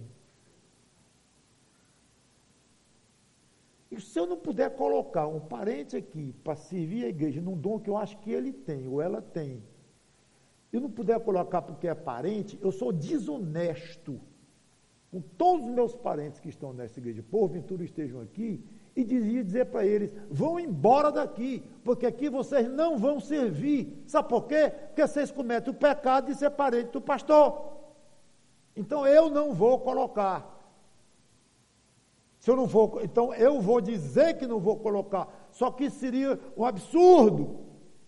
E se eu não puder colocar um parente aqui para servir a igreja num dom que eu acho que ele tem, ou ela tem, eu não puder colocar porque é parente, eu sou desonesto com todos os meus parentes que estão nessa igreja, porventura estejam aqui, e dizer para eles, vão embora daqui, porque aqui vocês não vão servir. Sabe por quê? Porque vocês cometem o pecado de ser parente do pastor. Então eu não vou colocar. Se eu não vou, então eu vou dizer que não vou colocar, só que seria um absurdo.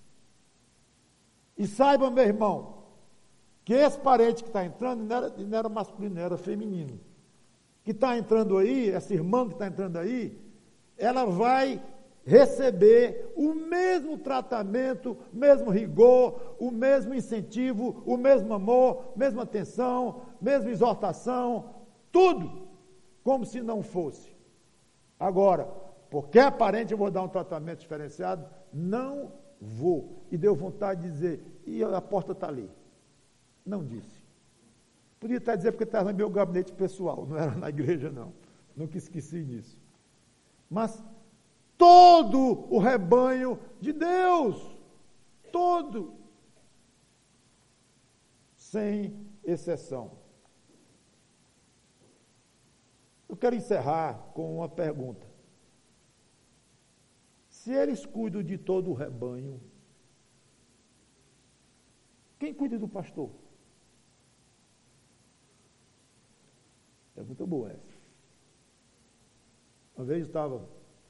E saiba, meu irmão, que esse parente que está entrando não era masculino, era feminino. Que está entrando aí, essa irmã que está entrando aí, ela vai receber o mesmo tratamento, o mesmo rigor, o mesmo incentivo, o mesmo amor, mesma atenção, mesma exortação, tudo como se não fosse. Agora, porque é parente, eu vou dar um tratamento diferenciado? Não vou. E deu vontade de dizer, e a porta está ali. Não disse. Podia até dizer porque estava no meu gabinete pessoal, não era na igreja não. Nunca esqueci disso. Mas todo o rebanho de Deus, todo, sem exceção. Eu quero encerrar com uma pergunta. Se eles cuidam de todo o rebanho, quem cuida do pastor? Pergunta boa essa. Uma vez eu estava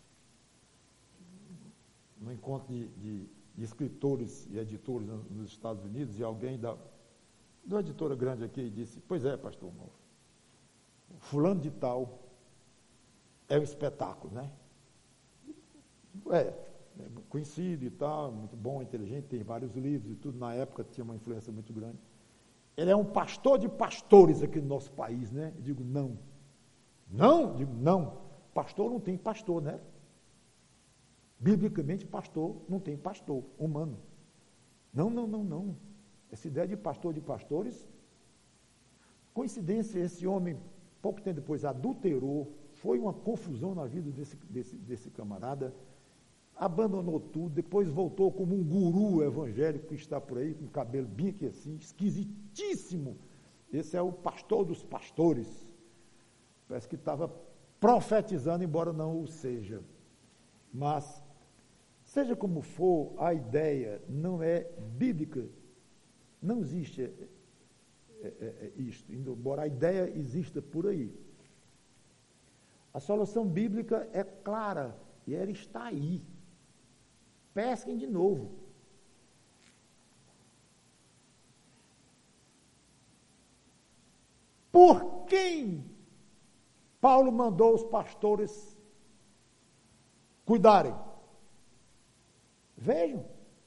num encontro de escritores e editores nos Estados Unidos, e alguém da editora grande aqui disse, pois é, pastor, fulano de tal é um espetáculo, né? conhecido e tal, muito bom, inteligente, tem vários livros e tudo, na época tinha uma influência muito grande. Ele é um pastor de pastores aqui no nosso país, né? Eu digo, não. Não? Digo, não. Pastor não tem pastor, né? Biblicamente, pastor não tem pastor humano. Não. Essa ideia de pastor de pastores, coincidência, esse homem, pouco tempo depois, adulterou, foi uma confusão na vida desse camarada, abandonou tudo, depois voltou como um guru evangélico que está por aí, com o cabelo bem aqui assim, esquisitíssimo. Esse é o pastor dos pastores. Parece que estava profetizando, embora não o seja. Mas, seja como for, a ideia não é bíblica. Não existe isto, embora a ideia exista por aí. A solução bíblica é clara, e ela está aí. Pesquem de novo. Por quem Paulo mandou os pastores cuidarem? Vejam.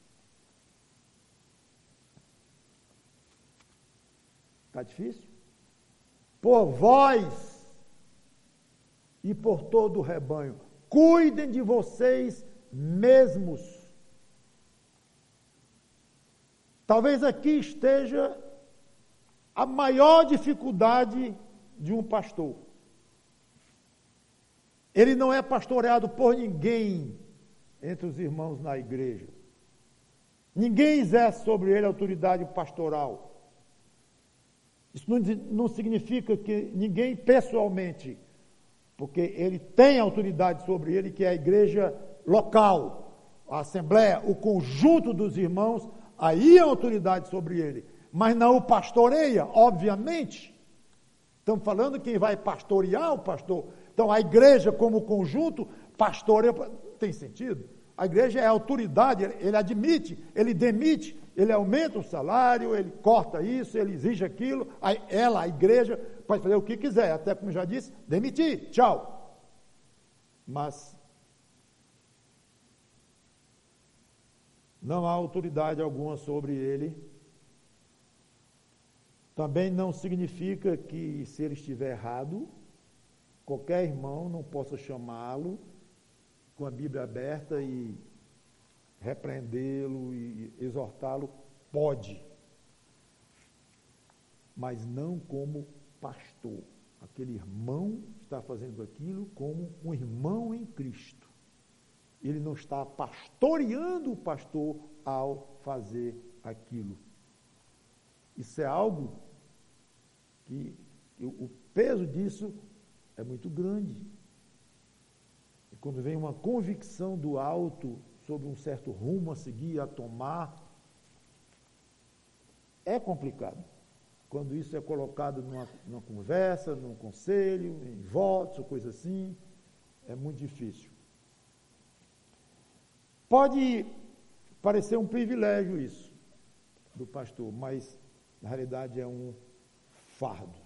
Está difícil? Por vós e por todo o rebanho. Cuidem de vocês mesmos. Talvez aqui esteja a maior dificuldade de um pastor. Ele não é pastoreado por ninguém entre os irmãos na igreja. Ninguém exerce sobre ele autoridade pastoral. Isso não significa que ninguém pessoalmente, porque ele tem autoridade sobre ele, que é a igreja local, a assembleia, o conjunto dos irmãos, aí há autoridade sobre ele, mas não o pastoreia, obviamente. Estamos falando quem vai pastorear o pastor. Então, a igreja como conjunto pastoreia, tem sentido? A igreja é a autoridade, ele admite, ele demite, ele aumenta o salário, ele corta isso, ele exige aquilo, a igreja, pode fazer o que quiser, até como já disse, demitir, tchau. Mas não há autoridade alguma sobre ele. Também não significa que, se ele estiver errado, qualquer irmão não possa chamá-lo com a Bíblia aberta e repreendê-lo e exortá-lo. Pode, mas não como pastor. Aquele irmão está fazendo aquilo como um irmão em Cristo. Ele não está pastoreando o pastor ao fazer aquilo. Isso é algo que o peso disso é muito grande. E quando vem uma convicção do alto sobre um certo rumo a seguir, a tomar, é complicado. Quando isso é colocado numa conversa, num conselho, em votos, ou coisa assim, é muito difícil. Pode parecer um privilégio isso, do pastor, mas na realidade é um fardo.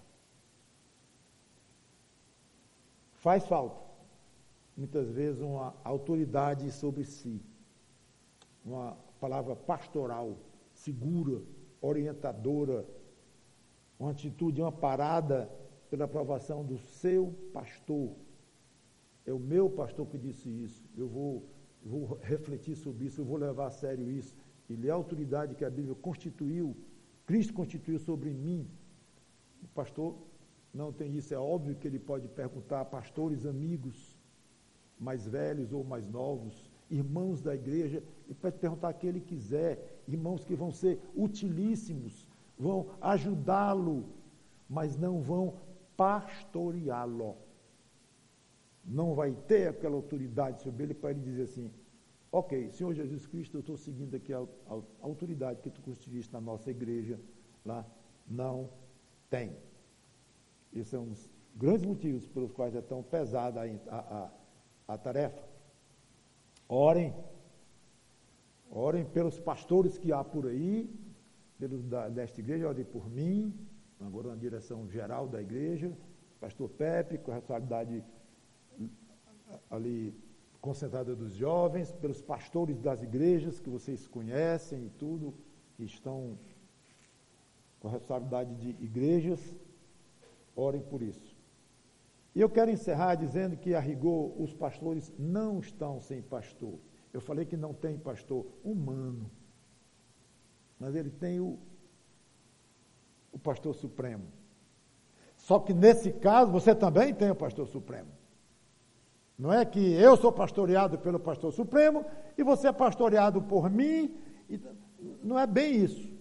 Faz falta, muitas vezes, uma autoridade sobre si, uma palavra pastoral, segura, orientadora, uma atitude amparada pela aprovação do seu pastor. É o meu pastor que disse isso, eu vou refletir sobre isso, eu vou levar a sério isso. Ele é a autoridade que a Bíblia constituiu, Cristo constituiu sobre mim. O pastor não tem isso, é óbvio que ele pode perguntar a pastores, amigos, mais velhos ou mais novos, irmãos da igreja, ele pode perguntar a quem ele quiser, irmãos que vão ser utilíssimos, vão ajudá-lo, mas não vão pastoreá-lo. Não vai ter aquela autoridade sobre ele para ele dizer assim, ok, Senhor Jesus Cristo, eu estou seguindo aqui a autoridade que tu constituíste na nossa igreja, lá não tem. Esse é um dos grandes motivos pelos quais é tão pesada a tarefa. Orem pelos pastores que há por aí, desta igreja, orem por mim, agora na direção geral da igreja, pastor Pepe, com a responsabilidade ali concentrada dos jovens, pelos pastores das igrejas que vocês conhecem e tudo, que estão com a responsabilidade de igrejas, orem por isso. E eu quero encerrar dizendo que, a rigor, os pastores não estão sem pastor. Eu falei que não tem pastor humano, mas ele tem o pastor supremo. Só que nesse caso, você também tem o pastor supremo. Não é que eu sou pastoreado pelo pastor supremo e você é pastoreado por mim. Não é bem isso.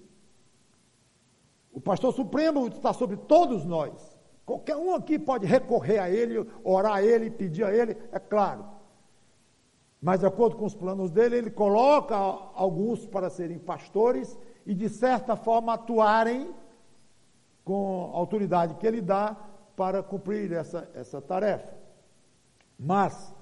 O pastor supremo está sobre todos nós. Qualquer um aqui pode recorrer a ele, orar a ele, pedir a ele, é claro. Mas, de acordo com os planos dele, ele coloca alguns para serem pastores e, de certa forma, atuarem com a autoridade que ele dá para cumprir essa tarefa. Mas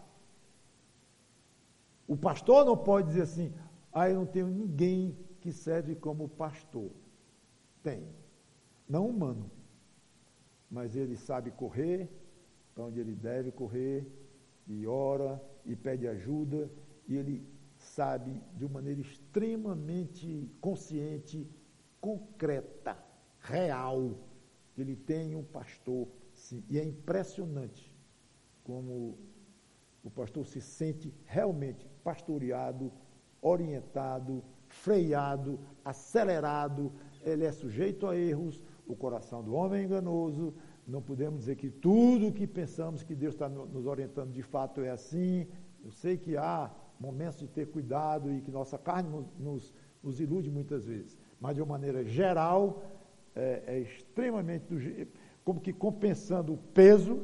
o pastor não pode dizer assim, eu não tenho ninguém que serve como pastor. Tem. Não humano. Mas ele sabe correr para onde ele deve correr, e ora, e pede ajuda, e ele sabe de uma maneira extremamente consciente, concreta, real, que ele tem um pastor, sim. E é impressionante como o pastor se sente realmente pastoreado, orientado, freado, acelerado. Ele é sujeito a erros, o coração do homem é enganoso. Não podemos dizer que tudo o que pensamos que Deus está nos orientando de fato é assim. Eu sei que há momentos de ter cuidado e que nossa carne nos ilude muitas vezes, mas de uma maneira geral é extremamente, como que compensando o peso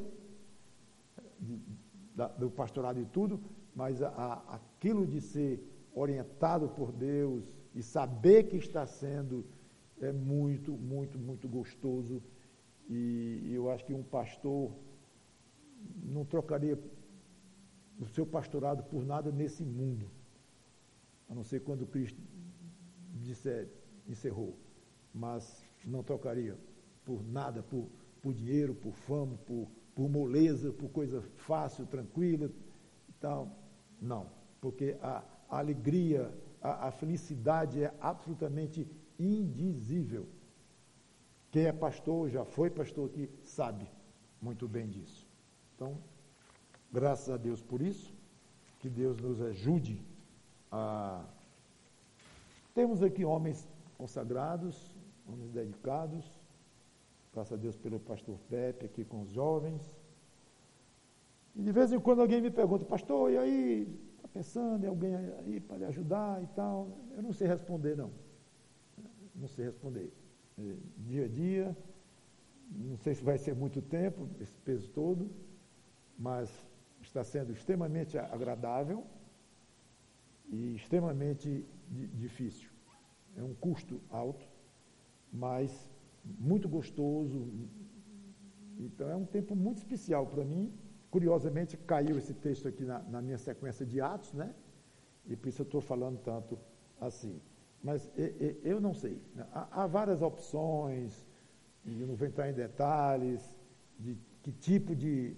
do pastorado e tudo, mas aquilo de ser orientado por Deus e saber que está sendo é muito, muito, muito gostoso. E eu acho que um pastor não trocaria o seu pastorado por nada nesse mundo, a não ser quando Cristo encerrou, mas não trocaria por nada, por dinheiro, por fama, por moleza, por coisa fácil, tranquila e tal. Não, porque a alegria, a felicidade é absolutamente indizível. Quem é pastor, já foi pastor aqui, sabe muito bem disso. Então, graças a Deus por isso, que Deus nos ajude a... Temos aqui homens consagrados, homens dedicados, graças a Deus pelo pastor Pepe aqui com os jovens. E de vez em quando alguém me pergunta, pastor, e aí, está pensando em alguém aí para lhe ajudar e tal? Eu não sei responder, não. Não sei responder. Dia a dia, não sei se vai ser muito tempo, esse peso todo, mas está sendo extremamente agradável e extremamente difícil. É um custo alto, mas muito gostoso. Então é um tempo muito especial para mim. Curiosamente caiu esse texto aqui na minha sequência de Atos, né? E por isso eu estou falando tanto assim. Mas eu não sei. Há várias opções, e eu não vou entrar em detalhes, de que tipo de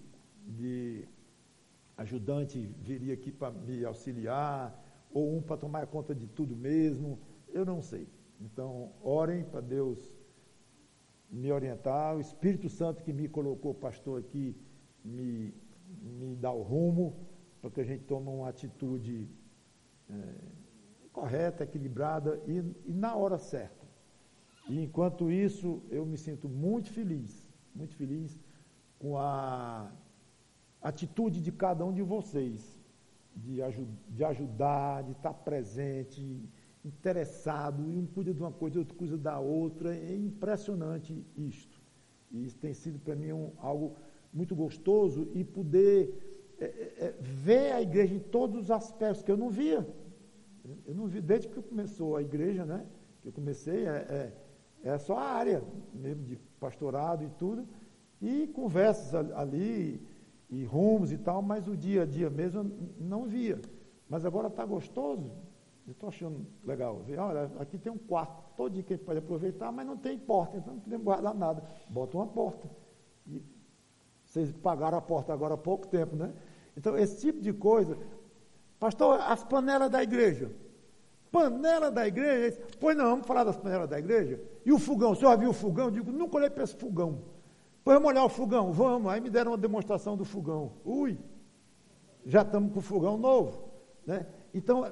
ajudante viria aqui para me auxiliar, ou um para tomar conta de tudo mesmo, eu não sei. Então, orem para Deus me orientar, o Espírito Santo que me colocou pastor aqui, me dá o rumo, para que a gente tome uma atitude correta, equilibrada e na hora certa. E enquanto isso, eu me sinto muito feliz com a atitude de cada um de vocês, de ajudar, de estar presente, interessado, e um cuida de uma coisa, outro cuida da outra. É impressionante isto. E isso tem sido para mim algo muito gostoso, e poder ver a igreja em todos os aspectos que eu não via. Eu não vi, desde que começou a igreja, né? Que eu comecei, é só a área mesmo de pastorado e tudo, e conversas ali, e rumos e tal, mas o dia a dia mesmo eu não via. Mas agora está gostoso, eu estou achando legal. Olha, aqui tem um quarto, todo dia que a gente pode aproveitar, mas não tem porta, então não podemos guardar nada. Bota uma porta. E vocês pagaram a porta agora há pouco tempo, né? Então, esse tipo de coisa, Pastor, as panelas da igreja. Panela da igreja? Pois não, vamos falar das panelas da igreja. E o fogão? O senhor já viu o fogão? Eu digo, nunca olhei para esse fogão. Pois vamos olhar o fogão? Vamos. Aí me deram uma demonstração do fogão. Ui, já estamos com o fogão novo. Né? Então,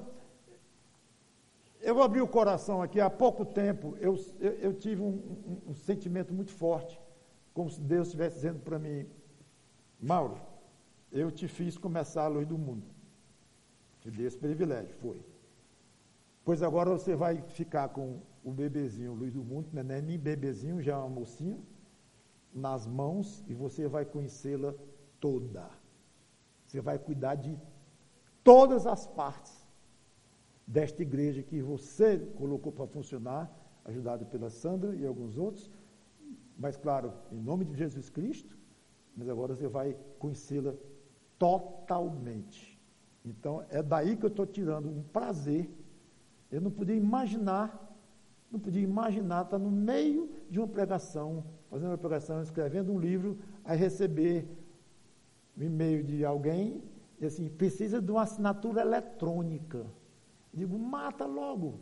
eu abri o coração aqui, há pouco tempo, eu tive um sentimento muito forte, como se Deus estivesse dizendo para mim, Mauro, eu te fiz começar a luz do mundo. Te dei esse privilégio, foi. Pois agora você vai ficar com o bebezinho, luz do mundo, não é nem bebezinho, já é uma mocinha, nas mãos, e você vai conhecê-la toda. Você vai cuidar de todas as partes desta igreja que você colocou para funcionar, ajudado pela Sandra e alguns outros, mas claro, em nome de Jesus Cristo, mas agora você vai conhecê-la totalmente. Então, é daí que eu estou tirando um prazer. Eu não podia imaginar estar no meio de uma pregação, fazendo uma pregação, escrevendo um livro, aí receber um e-mail de alguém, e assim, precisa de uma assinatura eletrônica. Digo, mata logo.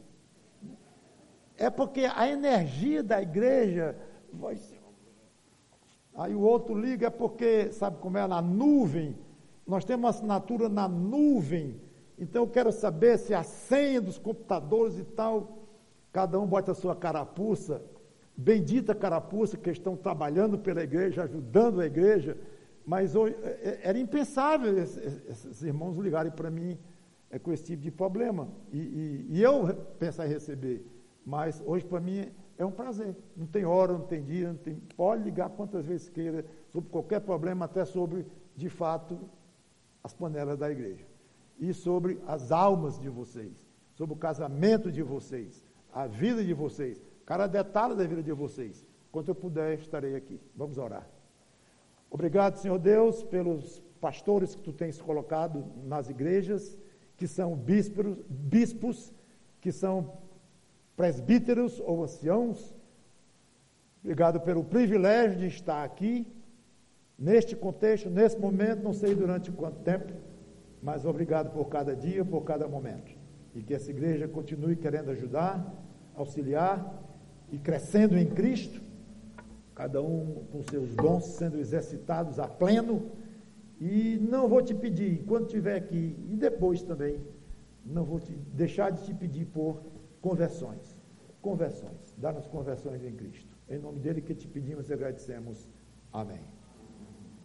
É porque a energia da igreja vai ser... Aí o outro liga, é porque, sabe como é, na nuvem, nós temos uma assinatura na nuvem, então eu quero saber se a senha dos computadores e tal, cada um bota a sua carapuça, bendita carapuça, que estão trabalhando pela igreja, ajudando a igreja, mas hoje, era impensável esses irmãos ligarem para mim com esse tipo de problema, e eu pensar em receber, mas hoje para mim é um prazer, não tem hora, não tem dia, pode ligar quantas vezes queira, sobre qualquer problema, até sobre, de fato, as panelas da igreja, e sobre as almas de vocês, sobre o casamento de vocês, a vida de vocês, cada detalhe da vida de vocês, quanto eu puder, estarei aqui. Vamos orar. Obrigado, Senhor Deus, pelos pastores que Tu tens colocado nas igrejas, que são bispos, que são presbíteros ou anciãos. Obrigado pelo privilégio de estar aqui, neste contexto, nesse momento, não sei durante quanto tempo, mas obrigado por cada dia, por cada momento. E que essa igreja continue querendo ajudar, auxiliar e crescendo em Cristo, cada um com seus dons sendo exercitados a pleno. E não vou te pedir, quando estiver aqui, e depois também, não vou deixar de te pedir por conversões. Dá-nos conversões em Cristo. Em nome dele que te pedimos e agradecemos. Amém.